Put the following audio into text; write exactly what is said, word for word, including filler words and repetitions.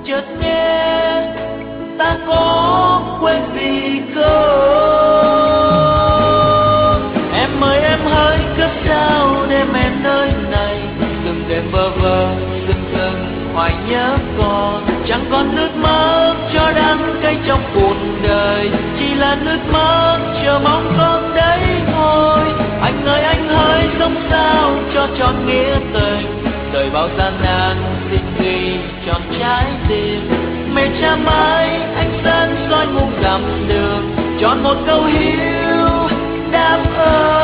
chợt nghe ta có quên gì cơ. Em ơi em hỡi cớ sao đêm em nơi này, từng đêm bơ vơ dưng dưng hoài nhớ con. Chẳng còn nước mắt cho đắng cay trong cuộc đời, chỉ là nước mắt chờ mong con đấy thôi. Anh ơi anh hỡi sống sao cho trọn nghĩa tình, đời bao gian nan xin ghi trọn trái tim. Mẹ cha mãi anh sân soi muôn dặm đường, chọn một câu hiếu đáp ơn.